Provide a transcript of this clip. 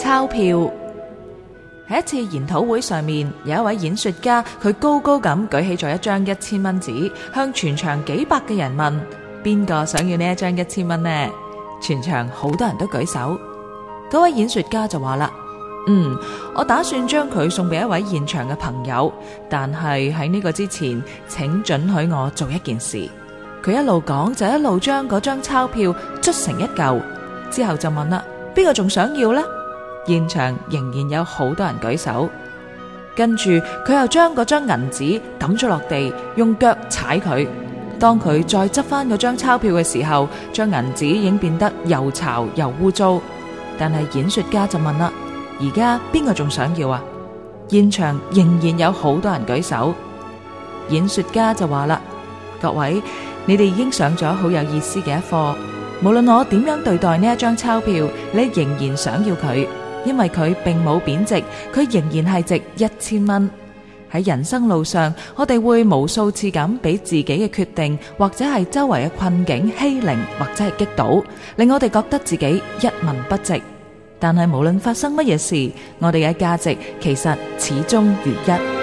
鈔票。喺一次研討會上面，有一位演說家，佢高高咁舉起咗一張1000蚊紙，向全場幾百嘅人問：邊個想要呢一張1000蚊呢？全場好多人都舉手。嗰位演說家就話啦：我打算將佢送俾一位現場嘅朋友，但係喺呢個之前，請准許我做一件事。佢一路講就一路將嗰張鈔票捽成一嚿，之後就問啦：邊個仲想要呢？現場仍然有好多人舉手。跟住佢又將嗰張銀紙抌咗落地，用腳踩佢。當佢再執翻嗰張鈔票嘅時候，張銀紙已經變得又潮又污糟。但係演說家就問啦：而家邊個仲想要啊？現場仍然有好多人舉手。演說家就話啦：各位，你哋已經上咗好有意思嘅一課。無論我點樣對待呢一張鈔票，你仍然想要佢，因為佢並冇貶值，佢仍然係值1000蚊。喺人生路上，我哋會無數次咁俾自己嘅決定或者係周圍嘅困境欺凌或者係擊倒，令我哋覺得自己一文不值。但係無論發生乜嘢事，我哋嘅價值其實始終如一。